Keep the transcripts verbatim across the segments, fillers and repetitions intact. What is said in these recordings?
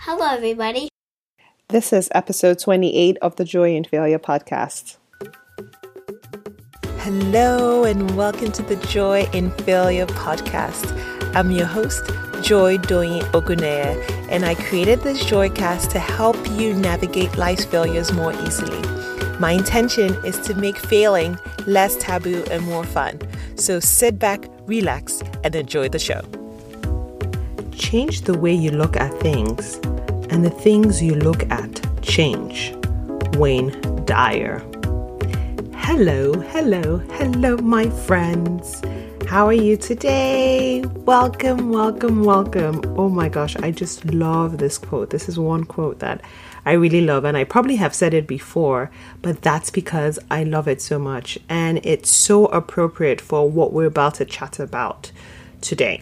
Hello, everybody. This is episode twenty-eight of the Joy in Failure podcast. Hello, and welcome to the Joy in Failure podcast. I'm your host, Joy Doyin Oguneye, and I created this Joycast to help you navigate life's failures more easily. My intention is to make failing less taboo and more fun. So sit back, relax, and enjoy the show. Change the way you look at things, and the things you look at change. Wayne Dyer. Hello, hello, hello, my friends. How are you today? Welcome, welcome, welcome. Oh my gosh, I just love this quote. This is one quote that I really love, and I probably have said it before, but that's because I love it so much, and it's so appropriate for what we're about to chat about today.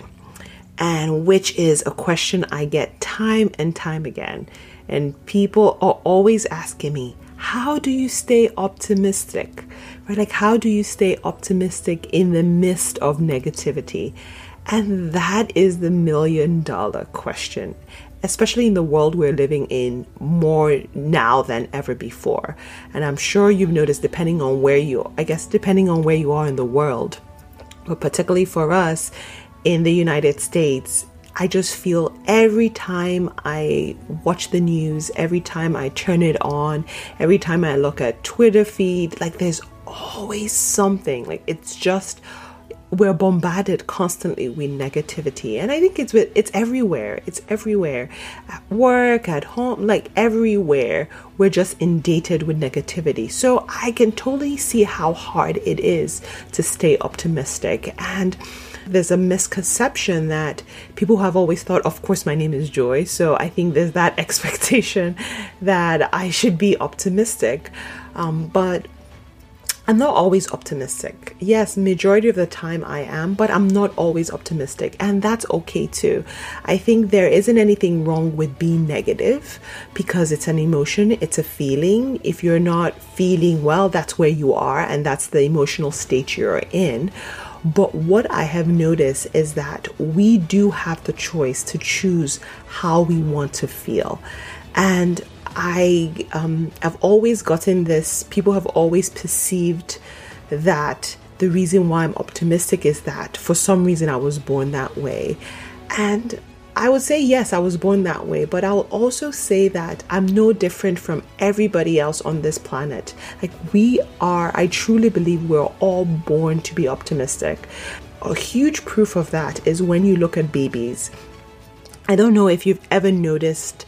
And which is a question I get time and time again. And people are always asking me, how do you stay optimistic? Right? Like, how do you stay optimistic in the midst of negativity? And that is the million dollar question, especially in the world we're living in more now than ever before. And I'm sure you've noticed, depending on where you, I guess, depending on where you are in the world, but particularly for us, in the United States, I just feel every time I watch the news, every time I turn it on, every time I look at Twitter feed, like there's always something. Like it's just, we're bombarded constantly with negativity. And I think it's it's everywhere. It's everywhere. At work, at home, like everywhere. We're just inundated with negativity. So I can totally see how hard it is to stay optimistic. And there's a misconception that people have always thought, of course, my name is Joy. So I think there's that expectation that I should be optimistic. Um, but I'm not always optimistic. Yes, majority of the time I am, but I'm not always optimistic. And that's okay too. I think there isn't anything wrong with being negative because it's an emotion, it's a feeling. If you're not feeling well, that's where you are and that's the emotional state you're in. But what I have noticed is that we do have the choice to choose how we want to feel. And I um, have always gotten this, people have always perceived that the reason why I'm optimistic is that for some reason I was born that way. And I would say, yes, I was born that way, but I'll also say that I'm no different from everybody else on this planet. Like we are, I truly believe we're all born to be optimistic. A huge proof of that is when you look at babies. I don't know if you've ever noticed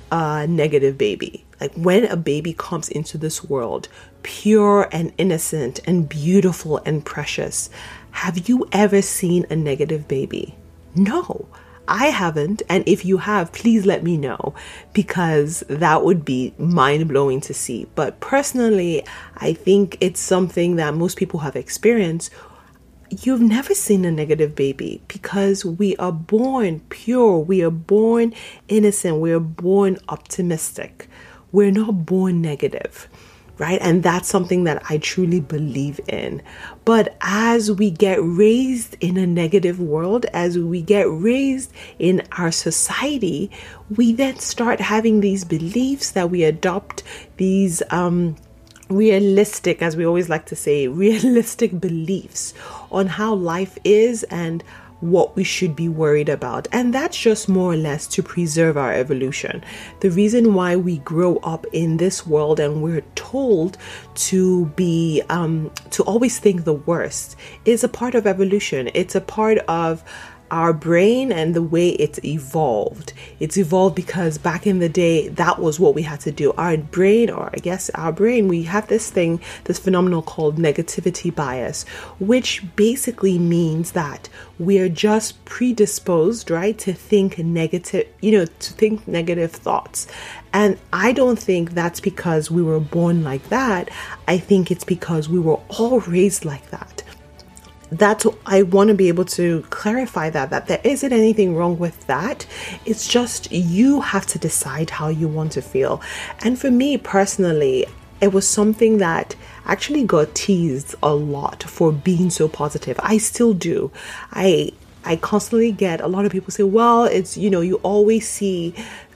a negative baby. Like when a baby comes into this world, pure and innocent and beautiful and precious, have you ever seen a negative baby? No. I haven't, and if you have, please let me know because that would be mind-blowing to see. But personally, I think it's something that most people have experienced. You've never seen a negative baby because we are born pure, we are born innocent, we are born optimistic. We're not born negative. Right? And that's something that I truly believe in. But as we get raised in a negative world, as we get raised in our society, we then start having these beliefs that we adopt, these um, realistic, as we always like to say, realistic beliefs on how life is and what we should be worried about. And that's just more or less to preserve our evolution. The reason why we grow up in this world and we're told to be, um, to always think the worst is a part of evolution. It's a part of our brain and the way it's evolved. It's evolved because back in the day, that was what we had to do. Our brain, or I guess our brain, we have this thing, this phenomenon called negativity bias, which basically means that we're just predisposed, right, to think negative, you know, to think negative thoughts. And I don't think that's because we were born like that. I think it's because we were all raised like that. That's, I want to be able to clarify that, that there isn't anything wrong with that. It's just you have to decide how you want to feel. And for me personally, it was something that actually got teased a lot for being so positive. I still do. I I constantly get a lot of people say, well, it's, you know, you always see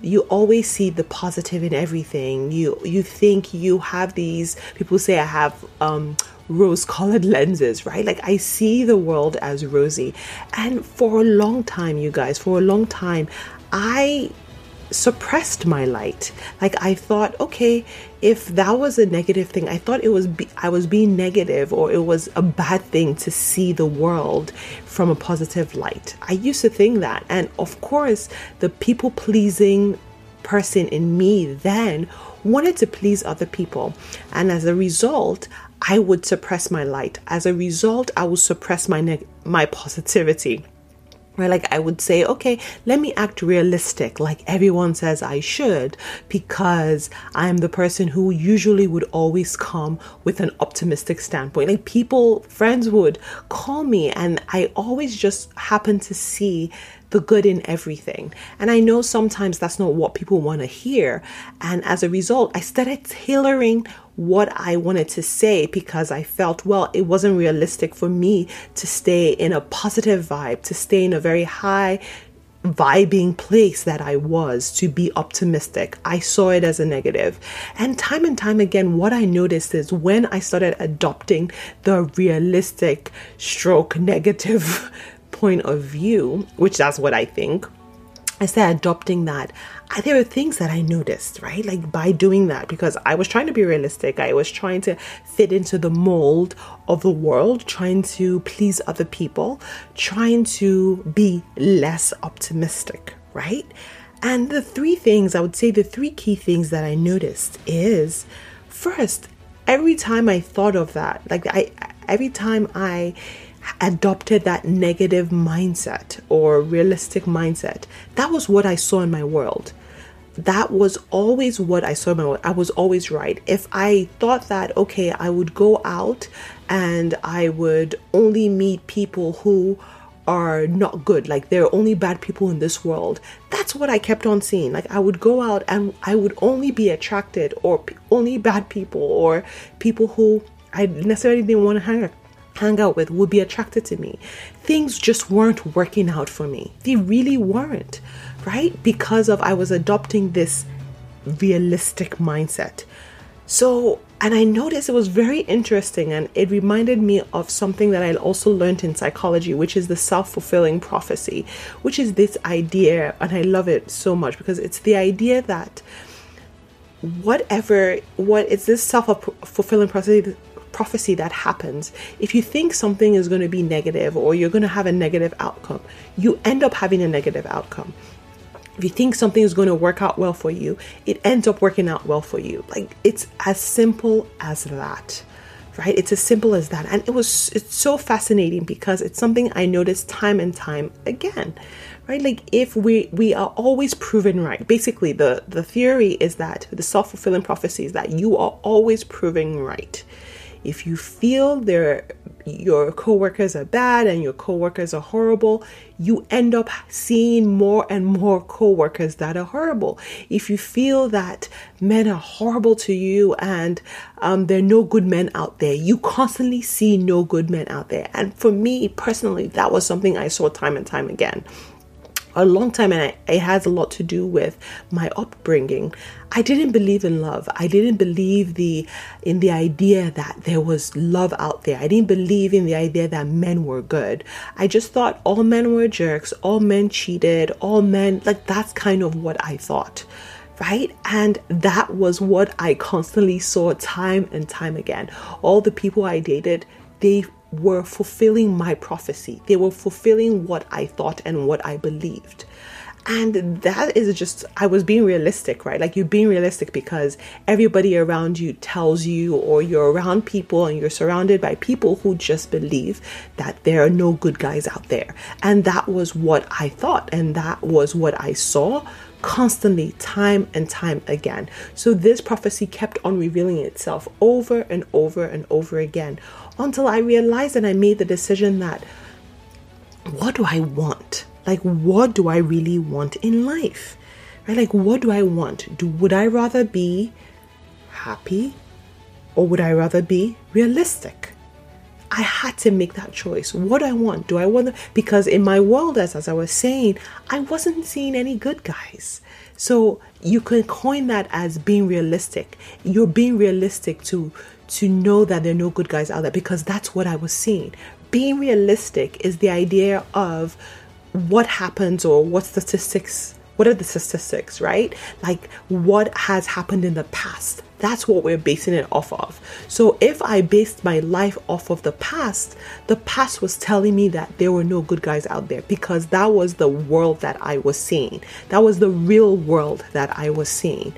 you always see the positive in everything. You you think you have these, people say I have um, rose-colored lenses, right? Like I see the world as rosy. And for a long time, you guys, for a long time, I suppressed my light. Like I thought, okay, if that was a negative thing, I thought it was be- I was being negative, or it was a bad thing to see the world from a positive light. I used to think that. And of course, the people pleasing person in me then wanted to please other people. And as a result, I would suppress my light. As a result, I would suppress my neg- my positivity. Right, like I would say, okay, let me act realistic, like everyone says I should, because I'm the person who usually would always come with an optimistic standpoint. Like people, friends would call me, and I always just happen to see the good in everything. And I know sometimes that's not what people want to hear. And as a result, I started tailoring what I wanted to say, because I felt, well, it wasn't realistic for me to stay in a positive vibe, to stay in a very high vibing place that I was, to be optimistic. I saw it as a negative. And time and time again, what I noticed is when I started adopting the realistic stroke negative point of view, which that's what I think, I started adopting that. There were things that I noticed, right? Like by doing that, because I was trying to be realistic. I was trying to fit into the mold of the world, trying to please other people, trying to be less optimistic, right? And the three things, I would say the three key things that I noticed is, first, every time I thought of that, like I, every time I adopted that negative mindset or realistic mindset, that was what I saw in my world. That was always what I saw in my world. I was always right. If I thought that, okay, I would go out and I would only meet people who are not good, like there are only bad people in this world, that's what I kept on seeing. Like I would go out and I would only be attracted, or p- only bad people, or people who I necessarily didn't want to hang out hang out with would be attracted to me. Things just weren't working out for me. They really weren't, right? Because of I was adopting this realistic mindset. So, and I noticed it was very interesting, and it reminded me of something that I also learned in psychology, which is the self-fulfilling prophecy, which is this idea, and I love it so much because it's the idea that whatever, what it's this self-fulfilling prophecy prophecy that happens. If you think something is going to be negative, or you're going to have a negative outcome, you end up having a negative outcome. If you think something is going to work out well for you, it ends up working out well for you. Like it's as simple as that, right? It's as simple as that. And it was, it's so fascinating because it's something I noticed time and time again, right? Like if we, we are always proven right. Basically the, the theory is that the self-fulfilling prophecy is that you are always proving right. If you feel there, your coworkers are bad and your coworkers are horrible, you end up seeing more and more coworkers that are horrible. If you feel that men are horrible to you and um, there are no good men out there, you constantly see no good men out there. And for me personally, that was something I saw time and time again. A long time, and it has a lot to do with my upbringing. I didn't believe in love. I didn't believe the in the idea that there was love out there. I didn't believe in the idea that men were good. I just thought all men were jerks, all men cheated, all men, like that's kind of what I thought, right? And that was what I constantly saw time and time again. All the people I dated, they were fulfilling my prophecy. They were fulfilling what I thought and what I believed. And that is just, I was being realistic, right? Like you're being realistic because everybody around you tells you, or you're around people and you're surrounded by people who just believe that there are no good guys out there. And that was what I thought. And that was what I saw constantly, time and time again. So this prophecy kept on revealing itself over and over and over again, until I realized and I made the decision that, what do I want? Like, what do I really want in life? Right? Like, what do I want? Do would I rather be happy, or would I rather be realistic? I had to make that choice. What do I want? Do I want to, because in my world, as, as I was saying, I wasn't seeing any good guys. So you can coin that as being realistic. You're being realistic to to know that there are no good guys out there, because that's what I was seeing. Being realistic is the idea of what happens, or what statistics, what are the statistics, right? Like what has happened in the past. That's what we're basing it off of. So if I based my life off of the past, the past was telling me that there were no good guys out there, because that was the world that I was seeing. That was the real world that I was seeing.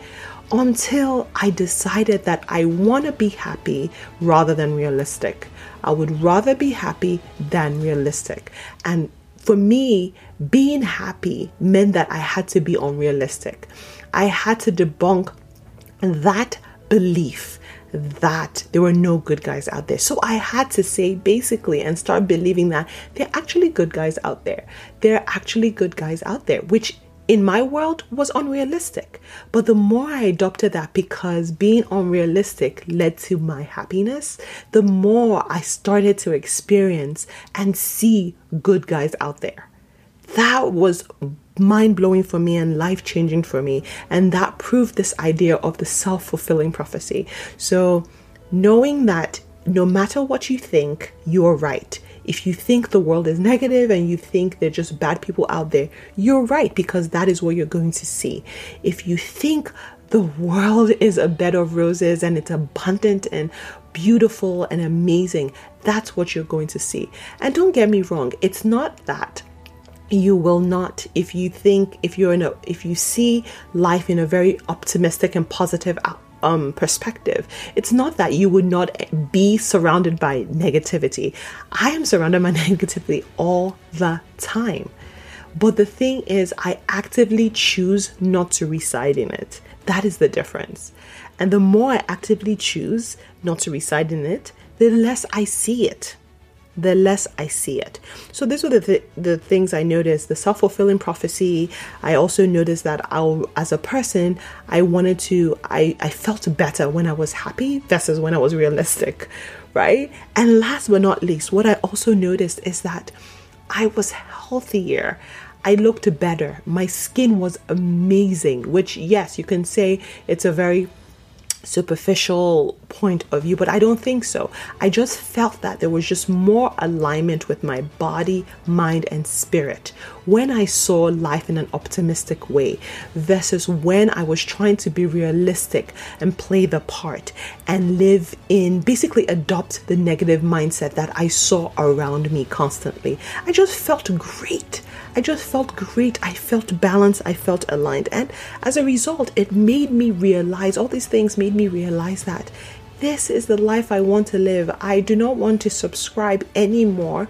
Until I decided that I want to be happy rather than realistic. I would rather be happy than realistic. And for me, being happy meant that I had to be unrealistic. I had to debunk that belief that there were no good guys out there. So I had to say basically and start believing that there are actually good guys out there. There are actually good guys out there, which in my world was unrealistic. But the more I adopted that, because being unrealistic led to my happiness, the more I started to experience and see good guys out there. That was mind-blowing for me and life-changing for me. And that proved this idea of the self-fulfilling prophecy. So knowing that no matter what you think, you're right. If you think the world is negative and you think they're just bad people out there, you're right, because that is what you're going to see. If you think the world is a bed of roses and it's abundant and beautiful and amazing, that's what you're going to see. And don't get me wrong, it's not that you will not, if you think, if you're in a, if you see life in a very optimistic and positive outlook, Um, perspective, it's not that you would not be surrounded by negativity. I am surrounded by negativity all the time. But the thing is, I actively choose not to reside in it. That is the difference. And the more I actively choose not to reside in it, the less I see it. The less I see it. So these were the th- the things I noticed. The self-fulfilling prophecy. I also noticed that I'll, as a person, I wanted to, I, I felt better when I was happy versus when I was realistic, right? And last but not least, what I also noticed is that I was healthier. I looked better. My skin was amazing, which, yes, you can say it's a very superficial point of view, but I don't think so. I just felt that there was just more alignment with my body, mind, and spirit when I saw life in an optimistic way versus when I was trying to be realistic and play the part and live in, basically adopt the negative mindset that I saw around me constantly. I just felt great. I just felt great. I felt balanced. I felt aligned. And as a result, it made me realize, all these things made me realize that this is the life I want to live. I do not want to subscribe anymore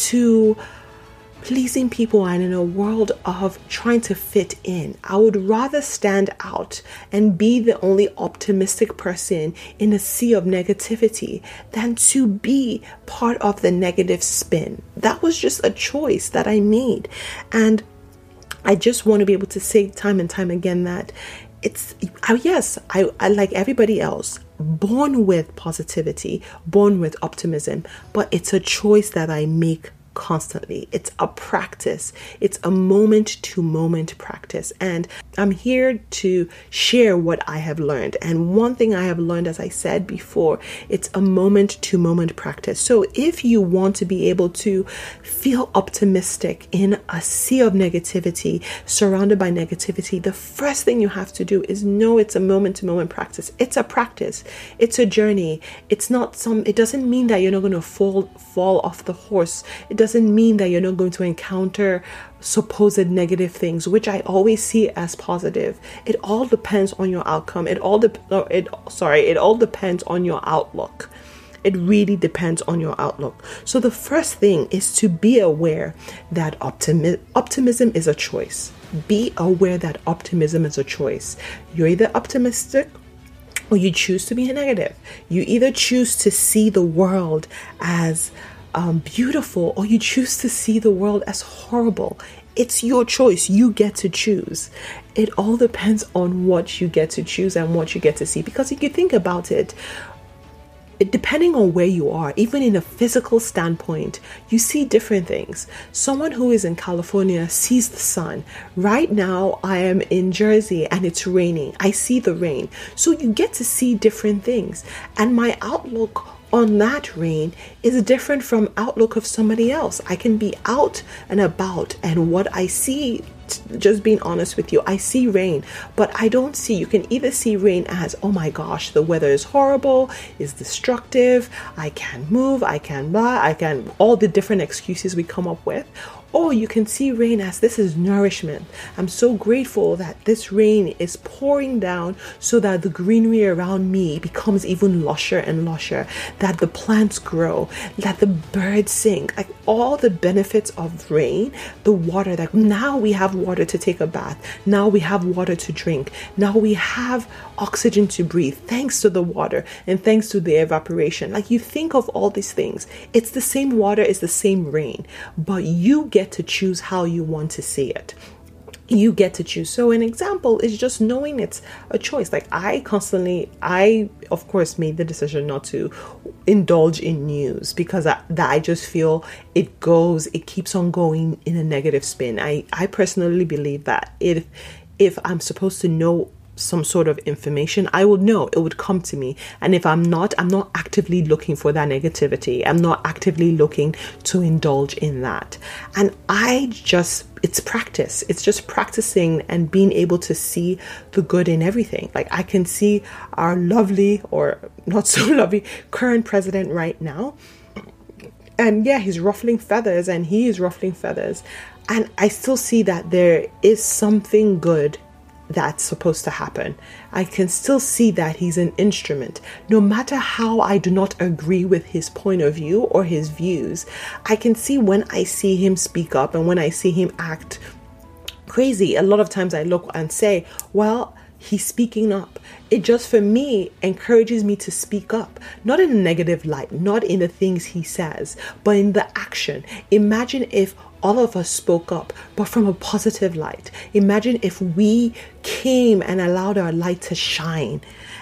to pleasing people and in a world of trying to fit in. I would rather stand out and be the only optimistic person in a sea of negativity than to be part of the negative spin. That was just a choice that I made. And I just want to be able to say time and time again that it's, yes, I, I like everybody else, born with positivity, born with optimism, but it's a choice that I make constantly. It's a practice. It's a moment to moment practice. And I'm here to share what I have learned. And one thing I have learned, as I said before, it's a moment to moment practice. So if you want to be able to feel optimistic in a sea of negativity, surrounded by negativity, the first thing you have to do is know it's a moment to moment practice. It's a practice. It's a journey. It's not some, it doesn't mean that you're not going to fall, fall off the horse. It doesn't doesn't mean that you're not going to encounter supposed negative things, which I always see as positive. It all depends on your outcome. It all de- it sorry, it all depends on your outlook. It really depends on your outlook. So the first thing is to be aware that optimi- optimism is a choice. Be aware that optimism is a choice. You're either optimistic or you choose to be negative. You either choose to see the world as Um, beautiful, or you choose to see the world as horrible. It's your choice. You get to choose. It all depends on what you get to choose and what you get to see. Because if you think about it, it, depending on where you are, even in a physical standpoint, you see different things. Someone who is in California sees the sun. Right now, I am in Jersey and it's raining. I see the rain. So you get to see different things. And my outlook on that rain is different from outlook of somebody else. I can be out and about, and what I see, just being honest with you, I see rain, but I don't see, you can either see rain as, oh my gosh, the weather is horrible, is destructive, I can't move, I can't blah, I can, all the different excuses we come up with. Or you can see rain as, this is nourishment. I'm so grateful that this rain is pouring down so that the greenery around me becomes even lusher and lusher, that the plants grow, that the birds sing, like all the benefits of rain, the water, that now we have water to take a bath, now we have water to drink, now we have oxygen to breathe thanks to the water and thanks to the evaporation. Like, you think of all these things, it's the same water, it's the same rain, but you get to choose how you want to see it. You get to choose. So an example is just knowing it's a choice. Like, I constantly, I of course made the decision not to indulge in news because I, that I just feel it goes, it keeps on going in a negative spin. I, I personally believe that if if I'm supposed to know some sort of information, I would know, it would come to me. And if I'm not, I'm not actively looking for that negativity. I'm not actively looking to indulge in that. And I just, it's practice. It's just practicing and being able to see the good in everything. Like, I can see our lovely, or not so lovely, current president right now. And yeah, he's ruffling feathers and he is ruffling feathers. And I still see that there is something good that's supposed to happen. I can still see that he's an instrument. No matter how I do not agree with his point of view or his views, I can see when I see him speak up and when I see him act crazy. A lot of times I look and say, well, he's speaking up. It just, for me, encourages me to speak up, not in a negative light, not in the things he says, but in the action. Imagine if all of us spoke up, but from a positive light. Imagine if we came and allowed our light to shine.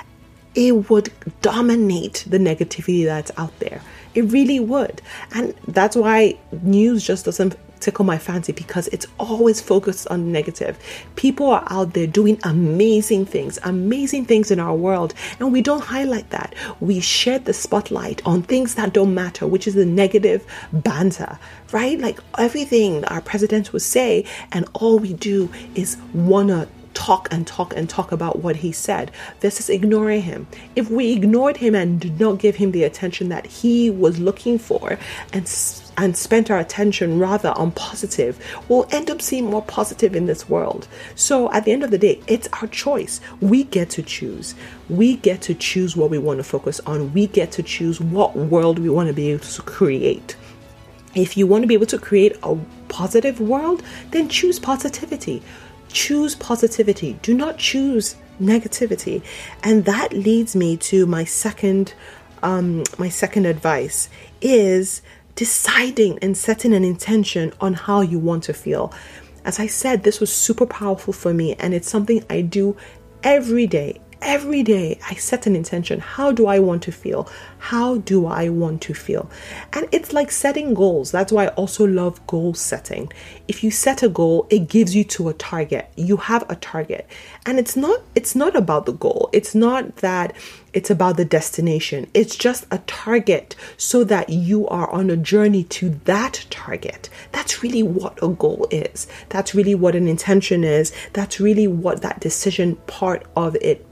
It would dominate the negativity that's out there. It really would. And that's why news just doesn't tickle my fancy, because it's always focused on negative. People are out there doing amazing things, amazing things in our world, and we don't highlight that. We shed the spotlight on things that don't matter, which is the negative banter, right? Like everything our president would say, and all we do is wanna talk and talk and talk about what he said versus ignoring him. If we ignored him and did not give him the attention that he was looking for, and and spent our attention rather on positive, we'll end up seeing more positive in this world. So at the end of the day, it's our choice. We get to choose. We get to choose what we want to focus on. We get to choose what world we want to be able to create. If you want to be able to create a positive world, then choose positivity. Choose positivity. Do not choose negativity. And that leads me to my second, um, my second advice is deciding and setting an intention on how you want to feel. As I said, this was super powerful for me, and it's something I do every day. Every day I set an intention. How do I want to feel? How do I want to feel? And it's like setting goals. That's why I also love goal setting. If you set a goal, it gives you to a target. You have a target. And it's not it's not about the goal. It's not that it's about the destination. It's just a target so that you are on a journey to that target. That's really what a goal is. That's really what an intention is. That's really what that decision part of it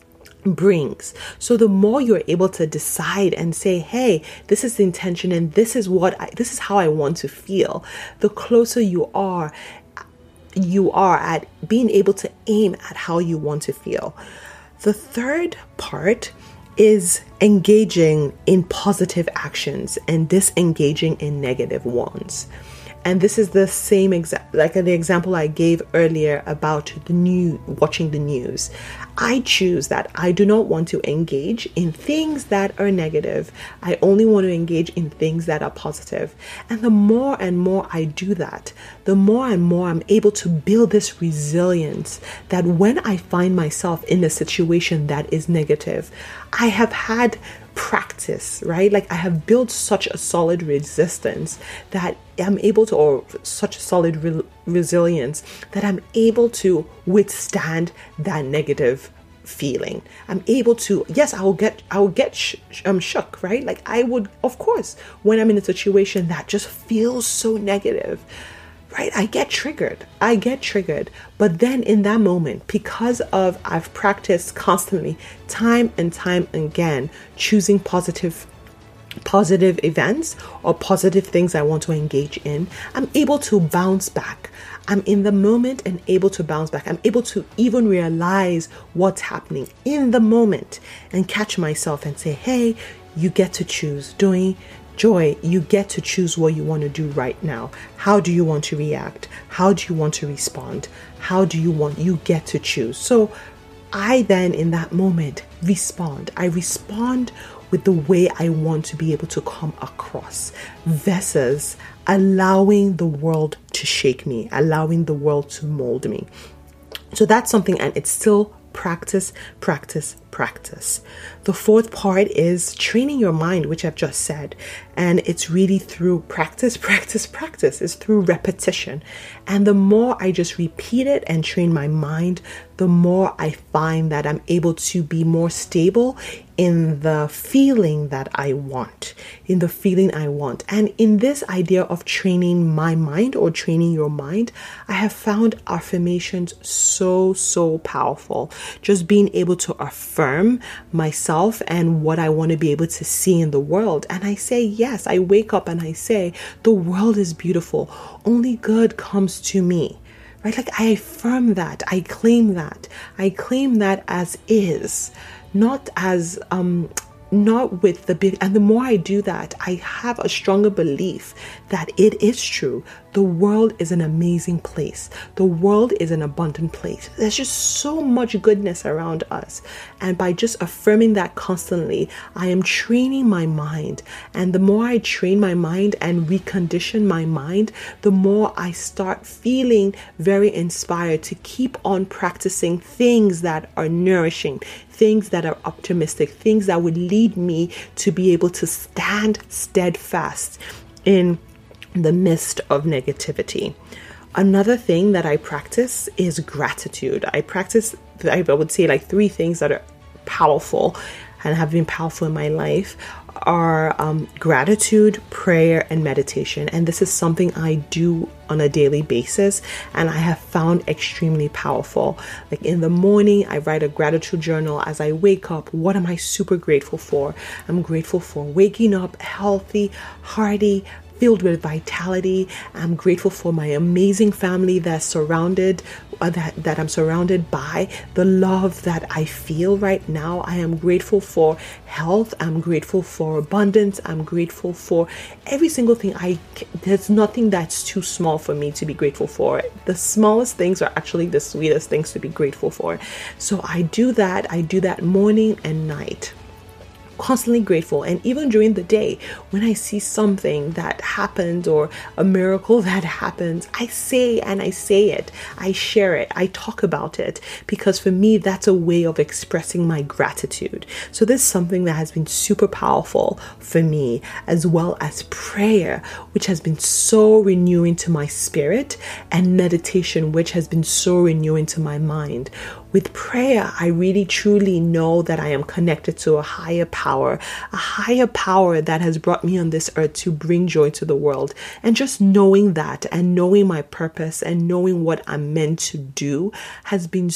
brings. So the more you're able to decide and say, hey, this is the intention and this is what I, this is how I want to feel, the closer you are you are at being able to aim at how you want to feel. The third part is engaging in positive actions and disengaging in negative ones. And this is the same exact, like the example I gave earlier about the new, watching the news. I choose that I do not want to engage in things that are negative. I only want to engage in things that are positive. And the more and more I do that, the more and more I'm able to build this resilience that when I find myself in a situation that is negative, I have had practice, right? Like I have built such a solid resistance that I'm able to, or such a solid re- resilience that I'm able to withstand that negative feeling. I'm able to, yes, I will get, I will get sh- um, shook, right? Like I would, of course, when I'm in a situation that just feels so negative, right? I get triggered. I get triggered. But then in that moment, because of I've practiced constantly, time and time again, choosing positive positive events or positive things I want to engage in, I'm able to bounce back. I'm in the moment and able to bounce back. I'm able to even realize what's happening in the moment and catch myself and say, hey, you get to choose. Doing Joy, you get to choose what you want to do right now. How do you want to react? How do you want to respond? How do you want, you get to choose. So I then in that moment respond. I respond with the way I want to be able to come across versus allowing the world to shake me, allowing the world to mold me. So that's something, and it's still practice, practice, practice. The fourth part is training your mind, which I've just said. And it's really through practice, practice, practice. It's through repetition. And the more I just repeat it and train my mind, the more I find that I'm able to be more stable in the feeling that I want, in the feeling I want. And in this idea of training my mind or training your mind, I have found affirmations so, so powerful. Just being able to affirm myself and what I want to be able to see in the world. And I say, yes, I wake up and I say, the world is beautiful. Only good comes to me. Right? Like I affirm that. I claim that. I claim that as is, not as, um, not with the big, and the more I do that, I have a stronger belief that it is true. The world is an amazing place. The world is an abundant place. There's just so much goodness around us. And by just affirming that constantly, I am training my mind. And the more I train my mind and recondition my mind, the more I start feeling very inspired to keep on practicing things that are nourishing, things that are optimistic, things that would lead me to be able to stand steadfast in the midst of negativity. Another thing that I practice is gratitude. I practice, I would say like three things that are powerful and have been powerful in my life are um, gratitude, prayer, and meditation. And this is something I do on a daily basis and I have found extremely powerful. Like in the morning, I write a gratitude journal. As I wake up, what am I super grateful for? I'm grateful for waking up healthy, hearty, filled with vitality. I'm grateful for my amazing family that's surrounded, uh, that, that I'm surrounded by, the love that I feel right now. I am grateful for health. I'm grateful for abundance. I'm grateful for every single thing. I, there's nothing that's too small for me to be grateful for. The smallest things are actually the sweetest things to be grateful for. So I do that. I do that morning and night. Constantly grateful. And even during the day, when I see something that happens or a miracle that happens, I say and I say it, I share it, I talk about it, because for me, that's a way of expressing my gratitude. So this is something that has been super powerful for me, as well as prayer, which has been so renewing to my spirit, and meditation, which has been so renewing to my mind. With prayer, I really truly know that I am connected to a higher power, a higher power that has brought me on this earth to bring joy to the world. And just knowing that and knowing my purpose and knowing what I'm meant to do has been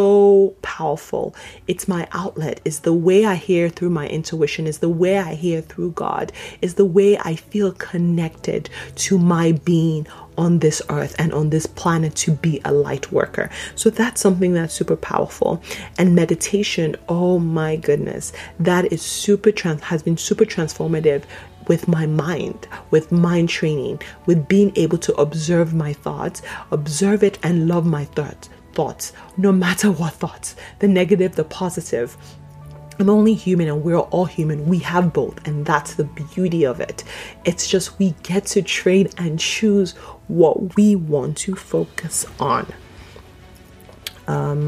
so powerful. It's my outlet. It's the way I hear through my intuition. It's the way I hear through God. It's the way I feel connected to my being on this earth and on this planet to be a light worker. So that's something that's super powerful. And meditation, oh my goodness, that is super trans has been super transformative with my mind, with mind training, with being able to observe my thoughts, observe it and love my thoughts, thoughts, no matter what thoughts, the negative, the positive. I'm only human and we're all human. We have both, and that's the beauty of it. It's just we get to train and choose what we want to focus on. Um,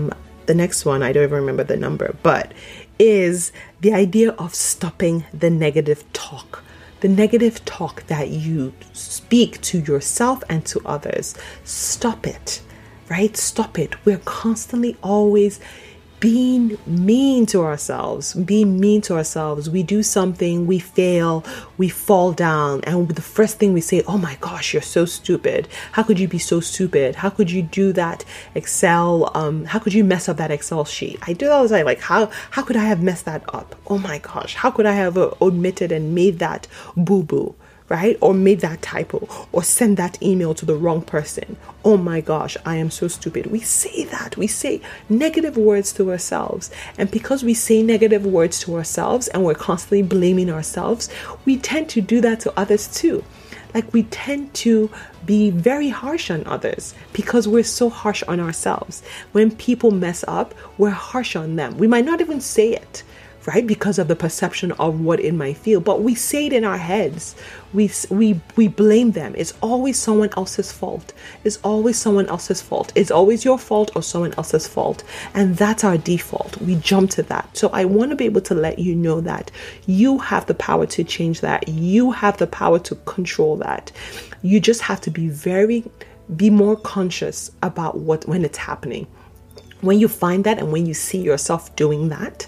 the next one, I don't even remember the number, but is the idea of stopping the negative talk. The negative talk that you speak to yourself and to others. Stop it, right? Stop it. We're constantly always being mean to ourselves, being mean to ourselves. We do something, we fail, we fall down, and the first thing we say, oh my gosh, you're so stupid. How could you be so stupid? How could you do that Excel? Um, how could you mess up that Excel sheet? I do that all the time. Like, how, how could I have messed that up? Oh my gosh, how could I have uh, omitted and made that boo-boo? Right? Or made that typo, or send that email to the wrong person. Oh my gosh, I am so stupid. We say that. We say negative words to ourselves. And because we say negative words to ourselves and we're constantly blaming ourselves, we tend to do that to others too. Like, we tend to be very harsh on others because we're so harsh on ourselves. When people mess up, we're harsh on them. We might not even say it, right? Because of the perception of what it might feel, but we say it in our heads. We we we blame them. It's always someone else's fault. It's always someone else's fault. It's always your fault or someone else's fault. And that's our default. We jump to that. So I want to be able to let you know that you have the power to change that. You have the power to control that. You just have to be very, be more conscious about what, when it's happening. When you find that and when you see yourself doing that,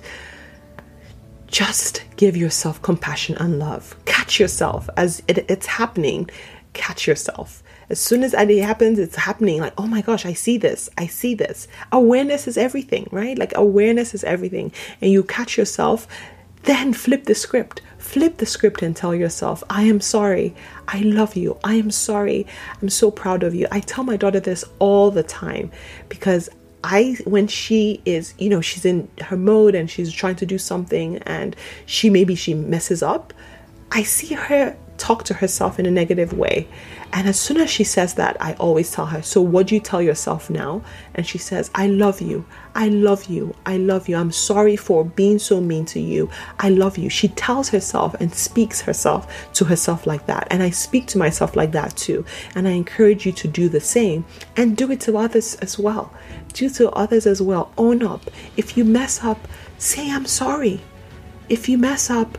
just give yourself compassion and love. Catch yourself as it, it's happening. Catch yourself. As soon as it happens, it's happening. Like, oh my gosh, I see this. I see this. Awareness is everything, right? Like, awareness is everything. And you catch yourself, then flip the script. Flip the script and tell yourself, I am sorry. I love you. I am sorry. I'm so proud of you. I tell my daughter this all the time because I, when she is, you know, she's in her mode and she's trying to do something and she, maybe she messes up, I see her talk to herself in a negative way. And as soon as she says that, I always tell her, so what do you tell yourself now? And she says, I love you. I love you. I love you. I'm sorry for being so mean to you. I love you. She tells herself and speaks herself to herself like that. And I speak to myself like that too. And I encourage you to do the same and do it to others as well. Do to others as well. Own up. If you mess up, say I'm sorry. If you mess up,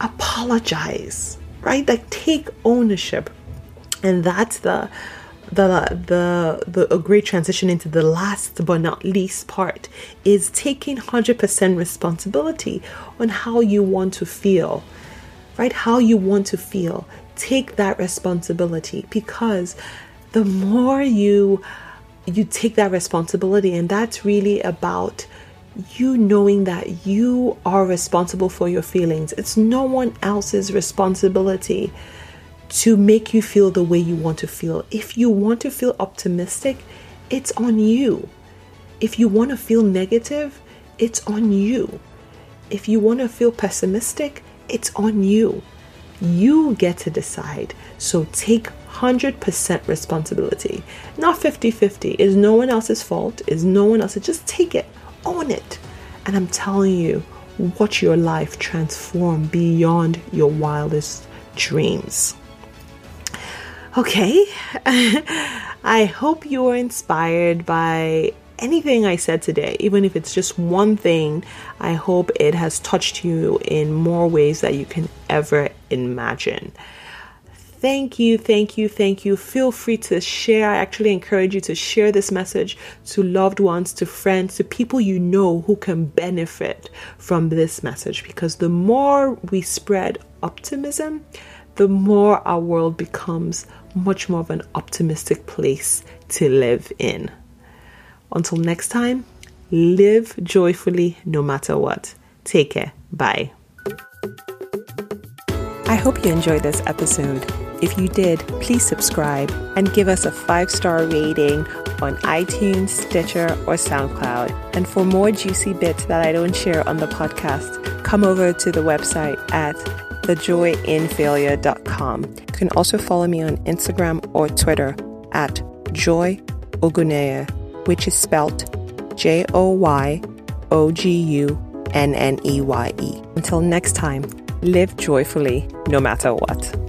apologize. Right? Like, take ownership. And that's the the the the a great transition into the last but not least part, is taking one hundred percent responsibility on how you want to feel. Right? How you want to feel. Take that responsibility, because the more you you take that responsibility, and that's really about you knowing that you are responsible for your feelings. It's no one else's responsibility to make you feel the way you want to feel. If you want to feel optimistic, it's on you. If you want to feel negative, it's on you. If you want to feel pessimistic, it's on you. You get to decide. So take one hundred percent responsibility. Not fifty-fifty. It's no one else's fault. It's no one else's. Just take it. Own it. And I'm telling you, watch your life transform beyond your wildest dreams. Okay. I hope you were inspired by anything I said today. Even if it's just one thing, I hope it has touched you in more ways that you can ever imagine. Thank you, thank you, thank you. Feel free to share. I actually encourage you to share this message to loved ones, to friends, to people you know who can benefit from this message. Because the more we spread optimism, the more our world becomes much more of an optimistic place to live in. Until next time, live joyfully no matter what. Take care. Bye. I hope you enjoyed this episode. If you did, please subscribe and give us a five-star rating on iTunes, Stitcher, or SoundCloud. And for more juicy bits that I don't share on the podcast, come over to the website at the joy in failure dot com. You can also follow me on Instagram or Twitter at Joy Oguneye, which is spelt J O Y O G U N N E Y E. Until next time, live joyfully no matter what.